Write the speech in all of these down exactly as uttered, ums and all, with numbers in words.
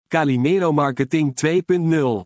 Calimero Marketing twee punt nul.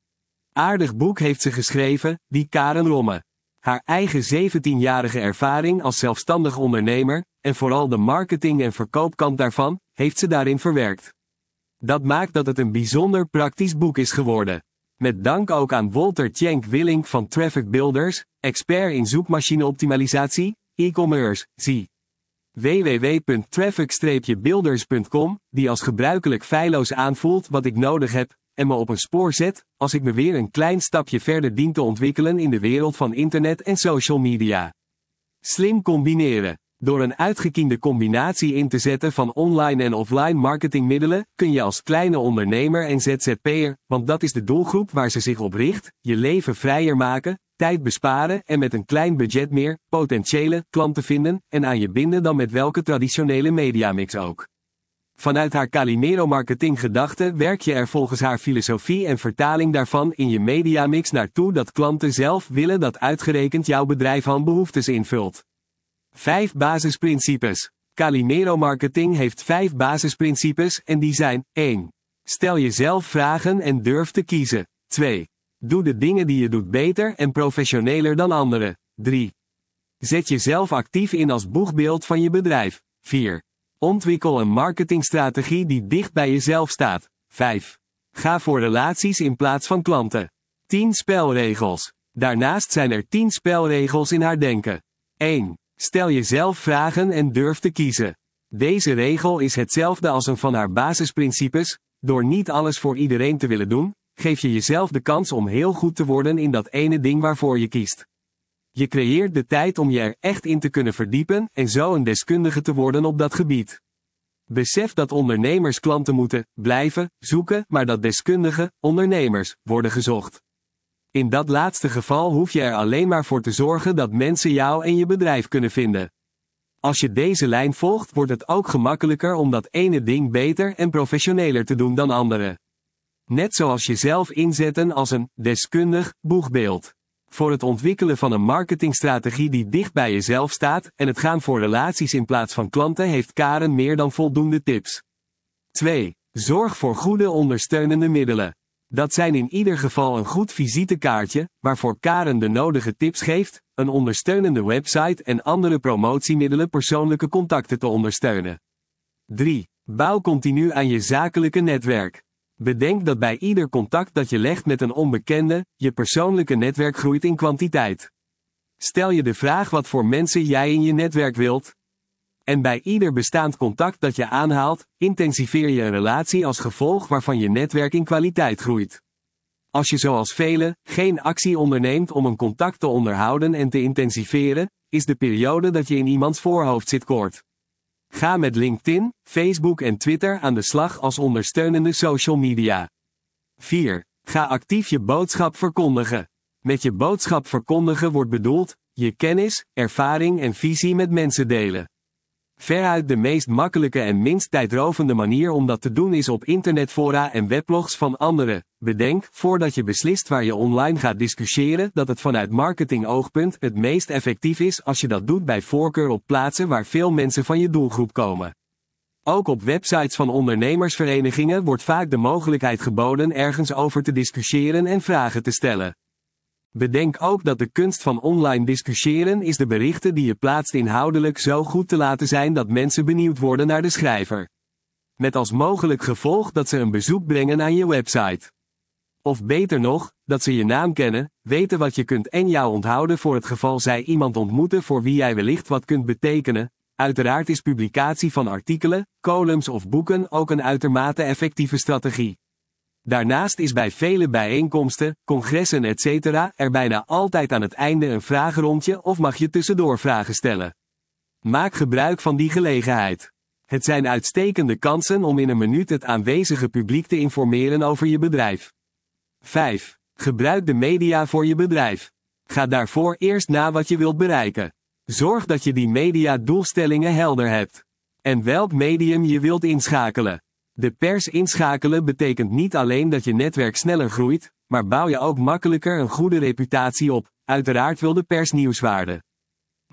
Aardig boek heeft ze geschreven, die Karen Romme. Haar eigen zeventienjarige ervaring als zelfstandig ondernemer, en vooral de marketing- en verkoopkant daarvan, heeft ze daarin verwerkt. Dat maakt dat het een bijzonder praktisch boek is geworden. Met dank ook aan Wolter Tjenk Willink van Traffic Builders, expert in zoekmachine-optimalisatie, e-commerce, zie w w w punt traffic builders punt com, die als gebruikelijk feilloos aanvoelt wat ik nodig heb, en me op een spoor zet, als ik me weer een klein stapje verder dien te ontwikkelen in de wereld van internet en social media. Slim combineren. Door een uitgekiende combinatie in te zetten van online en offline marketingmiddelen, kun je als kleine ondernemer en Z Z P'er, want dat is de doelgroep waar ze zich op richt, je leven vrijer maken, tijd besparen en met een klein budget meer, potentiële klanten vinden en aan je binden dan met welke traditionele mediamix ook. Vanuit haar Calimero marketing gedachte werk je er volgens haar filosofie en vertaling daarvan in je mediamix naartoe dat klanten zelf willen dat uitgerekend jouw bedrijf hun behoeftes invult. Vijf basisprincipes. Calimero Marketing heeft vijf basisprincipes en die zijn: één. Stel jezelf vragen en durf te kiezen. twee. Doe de dingen die je doet beter en professioneler dan anderen. drie. Zet jezelf actief in als boegbeeld van je bedrijf. vier. Ontwikkel een marketingstrategie die dicht bij jezelf staat. vijf. Ga voor relaties in plaats van klanten. tien spelregels. Daarnaast zijn er tien spelregels in haar denken. één. Stel jezelf vragen en durf te kiezen. Deze regel is hetzelfde als een van haar basisprincipes. Door niet alles voor iedereen te willen doen, geef je jezelf de kans om heel goed te worden in dat ene ding waarvoor je kiest. Je creëert de tijd om je er echt in te kunnen verdiepen en zo een deskundige te worden op dat gebied. Besef dat ondernemers klanten moeten blijven zoeken, maar dat deskundige ondernemers worden gezocht. In dat laatste geval hoef je er alleen maar voor te zorgen dat mensen jou en je bedrijf kunnen vinden. Als je deze lijn volgt, wordt het ook gemakkelijker om dat ene ding beter en professioneler te doen dan anderen. Net zoals jezelf inzetten als een deskundig boegbeeld. Voor het ontwikkelen van een marketingstrategie die dicht bij jezelf staat en het gaan voor relaties in plaats van klanten heeft Karen meer dan voldoende tips. twee. Zorg voor goede ondersteunende middelen. Dat zijn in ieder geval een goed visitekaartje, waarvoor Karen de nodige tips geeft, een ondersteunende website en andere promotiemiddelen persoonlijke contacten te ondersteunen. drie. Bouw continu aan je zakelijke netwerk. Bedenk dat bij ieder contact dat je legt met een onbekende, je persoonlijke netwerk groeit in kwantiteit. Stel je de vraag wat voor mensen jij in je netwerk wilt. En bij ieder bestaand contact dat je aanhaalt, intensiveer je een relatie als gevolg waarvan je netwerk in kwaliteit groeit. Als je zoals velen geen actie onderneemt om een contact te onderhouden en te intensiveren, is de periode dat je in iemands voorhoofd zit kort. Ga met LinkedIn, Facebook en Twitter aan de slag als ondersteunende social media. vier. Ga actief je boodschap verkondigen. Met je boodschap verkondigen wordt bedoeld, je kennis, ervaring en visie met mensen delen. Veruit de meest makkelijke en minst tijdrovende manier om dat te doen is op internetfora en weblogs van anderen. Bedenk, voordat je beslist waar je online gaat discussiëren, dat het vanuit marketingoogpunt het meest effectief is als je dat doet bij voorkeur op plaatsen waar veel mensen van je doelgroep komen. Ook op websites van ondernemersverenigingen wordt vaak de mogelijkheid geboden ergens over te discussiëren en vragen te stellen. Bedenk ook dat de kunst van online discussiëren is de berichten die je plaatst inhoudelijk zo goed te laten zijn dat mensen benieuwd worden naar de schrijver. Met als mogelijk gevolg dat ze een bezoek brengen aan je website. Of beter nog, dat ze je naam kennen, weten wat je kunt en jou onthouden voor het geval zij iemand ontmoeten voor wie jij wellicht wat kunt betekenen. Uiteraard is publicatie van artikelen, columns of boeken ook een uitermate effectieve strategie. Daarnaast is bij vele bijeenkomsten, congressen et cetera er bijna altijd aan het einde een vragenrondje of mag je tussendoor vragen stellen. Maak gebruik van die gelegenheid. Het zijn uitstekende kansen om in een minuut het aanwezige publiek te informeren over je bedrijf. vijf. Gebruik de media voor je bedrijf. Ga daarvoor eerst na wat je wilt bereiken. Zorg dat je die media-doelstellingen helder hebt. En welk medium je wilt inschakelen. De pers inschakelen betekent niet alleen dat je netwerk sneller groeit, maar bouw je ook makkelijker een goede reputatie op. Uiteraard wil de pers nieuwswaarde.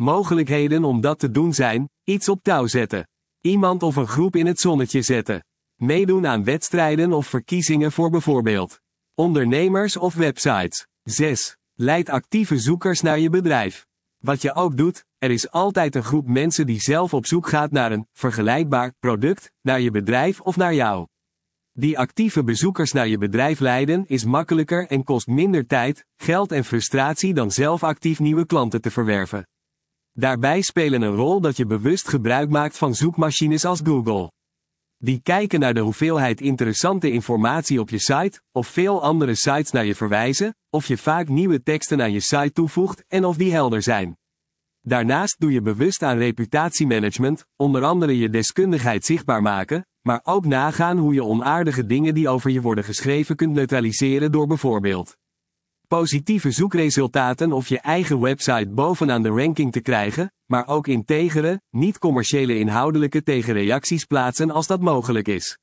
Mogelijkheden om dat te doen zijn: iets op touw zetten. Iemand of een groep in het zonnetje zetten. Meedoen aan wedstrijden of verkiezingen voor bijvoorbeeld ondernemers of websites. zes. Leid actieve zoekers naar je bedrijf. Wat je ook doet, er is altijd een groep mensen die zelf op zoek gaat naar een vergelijkbaar product, naar je bedrijf of naar jou. Die actieve bezoekers naar je bedrijf leiden is makkelijker en kost minder tijd, geld en frustratie dan zelf actief nieuwe klanten te verwerven. Daarbij spelen een rol dat je bewust gebruik maakt van zoekmachines als Google. Die kijken naar de hoeveelheid interessante informatie op je site, of veel andere sites naar je verwijzen, of je vaak nieuwe teksten aan je site toevoegt en of die helder zijn. Daarnaast doe je bewust aan reputatiemanagement, onder andere je deskundigheid zichtbaar maken, maar ook nagaan hoe je onaardige dingen die over je worden geschreven kunt neutraliseren door bijvoorbeeld positieve zoekresultaten of je eigen website bovenaan de ranking te krijgen, maar ook integere, niet-commerciële inhoudelijke tegenreacties plaatsen als dat mogelijk is.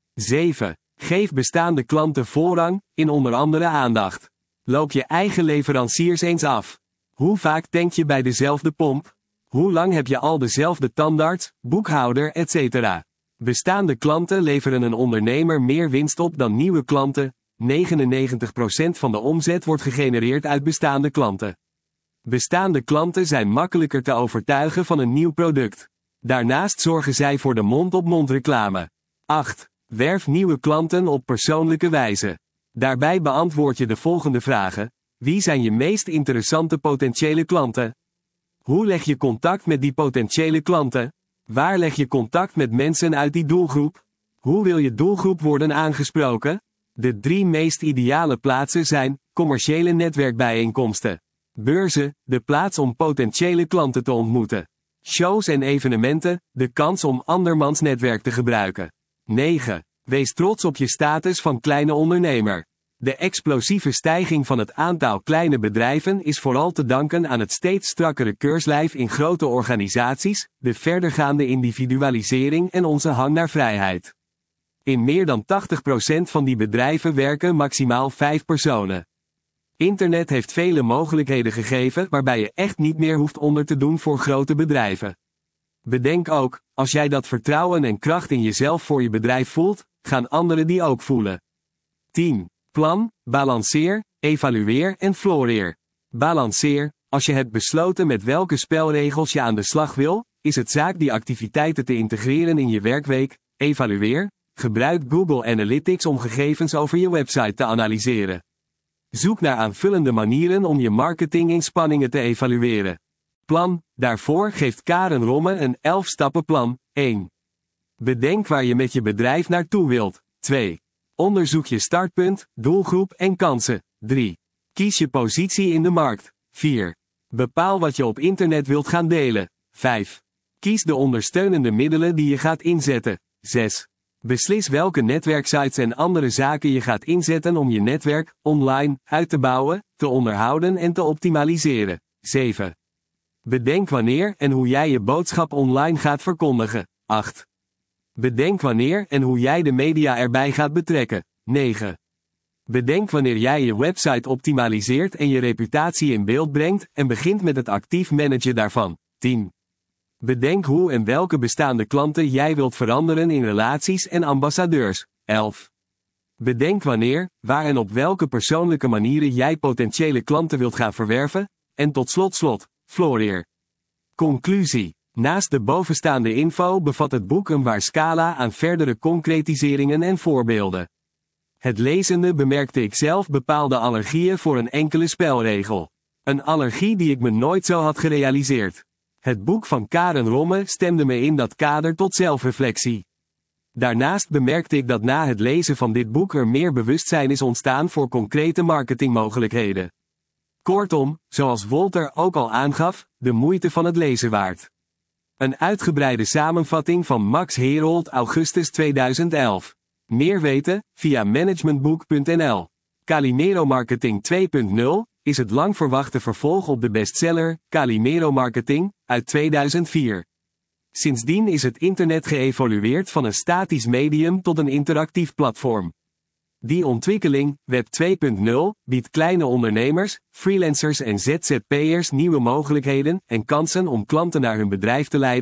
zeven. Geef bestaande klanten voorrang, in onder andere aandacht. Loop je eigen leveranciers eens af. Hoe vaak tank je bij dezelfde pomp? Hoe lang heb je al dezelfde tandarts, boekhouder, et cetera? Bestaande klanten leveren een ondernemer meer winst op dan nieuwe klanten. negenennegentig procent van de omzet wordt gegenereerd uit bestaande klanten. Bestaande klanten zijn makkelijker te overtuigen van een nieuw product. Daarnaast zorgen zij voor de mond-op-mond reclame. acht. Werf nieuwe klanten op persoonlijke wijze. Daarbij beantwoord je de volgende vragen. Wie zijn je meest interessante potentiële klanten? Hoe leg je contact met die potentiële klanten? Waar leg je contact met mensen uit die doelgroep? Hoe wil je doelgroep worden aangesproken? De drie meest ideale plaatsen zijn commerciële netwerkbijeenkomsten, beurzen, de plaats om potentiële klanten te ontmoeten, shows en evenementen, de kans om andermans netwerk te gebruiken. negen. Wees trots op je status van kleine ondernemer. De explosieve stijging van het aantal kleine bedrijven is vooral te danken aan het steeds strakkere keurslijf in grote organisaties, de verdergaande individualisering en onze hang naar vrijheid. In meer dan tachtig procent van die bedrijven werken maximaal vijf personen. Internet heeft vele mogelijkheden gegeven waarbij je echt niet meer hoeft onder te doen voor grote bedrijven. Bedenk ook, als jij dat vertrouwen en kracht in jezelf voor je bedrijf voelt, gaan anderen die ook voelen. tien. Plan, balanceer, evalueer en floreer. Balanceer, als je hebt besloten met welke spelregels je aan de slag wil, is het zaak die activiteiten te integreren in je werkweek. Evalueer, gebruik Google Analytics om gegevens over je website te analyseren. Zoek naar aanvullende manieren om je marketinginspanningen te evalueren. Plan, daarvoor geeft Karen Romme een elf-stappenplan. één. Bedenk waar je met je bedrijf naartoe wilt. twee. Onderzoek je startpunt, doelgroep en kansen. drie. Kies je positie in de markt. vier. Bepaal wat je op internet wilt gaan delen. vijf. Kies de ondersteunende middelen die je gaat inzetten. zes. Beslis welke netwerksites en andere zaken je gaat inzetten om je netwerk, online, uit te bouwen, te onderhouden en te optimaliseren. zeven. Bedenk wanneer en hoe jij je boodschap online gaat verkondigen. acht. Bedenk wanneer en hoe jij de media erbij gaat betrekken. negen. Bedenk wanneer jij je website optimaliseert en je reputatie in beeld brengt en begint met het actief managen daarvan. tien. Bedenk hoe en welke bestaande klanten jij wilt veranderen in relaties en ambassadeurs. elf. Bedenk wanneer, waar en op welke persoonlijke manieren jij potentiële klanten wilt gaan verwerven. En tot slot slot, floreer. Conclusie. Naast de bovenstaande info bevat het boek een waar scala aan verdere concretiseringen en voorbeelden. Het lezende bemerkte ik zelf bepaalde allergieën voor een enkele spelregel. Een allergie die ik me nooit zo had gerealiseerd. Het boek van Karen Romme stemde me in dat kader tot zelfreflectie. Daarnaast bemerkte ik dat na het lezen van dit boek er meer bewustzijn is ontstaan voor concrete marketingmogelijkheden. Kortom, zoals Wolter ook al aangaf, de moeite van het lezen waard. Een uitgebreide samenvatting van Max Herold augustus tweeduizend elf. Meer weten, via managementboek punt n l. Calimero Marketing twee punt nul is het lang verwachte vervolg op de bestseller Calimero Marketing uit tweeduizend vier. Sindsdien is het internet geëvolueerd van een statisch medium tot een interactief platform. Die ontwikkeling, Web twee punt nul, biedt kleine ondernemers, freelancers en Z Z P'ers nieuwe mogelijkheden en kansen om klanten naar hun bedrijf te leiden,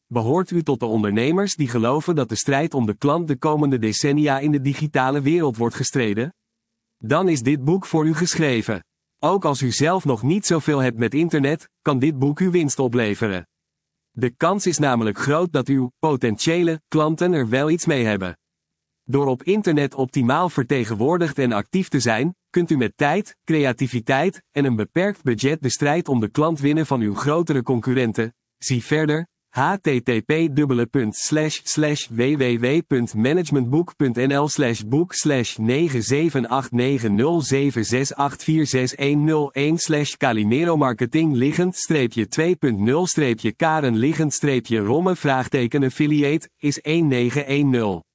Behoort u tot de ondernemers die geloven dat de strijd om de klant de komende decennia in de digitale wereld wordt gestreden? Dan is dit boek voor u geschreven. Ook als u zelf nog niet zoveel hebt met internet, kan dit boek u winst opleveren. De kans is namelijk groot dat uw potentiële klanten er wel iets mee hebben. Door op internet optimaal vertegenwoordigd en actief te zijn, kunt u met tijd, creativiteit en een beperkt budget de strijd om de klant winnen van uw grotere concurrenten. Zie verder h t t p slash slash w w w punt managementboek punt n l slash boek slash negen zeven acht negen nul zeven zes acht vier zes een nul een slash Calimero Marketing liggend streepje twee punt nul streepje Karen liggend streepje Romme vraagteken affiliate is een negen een nul.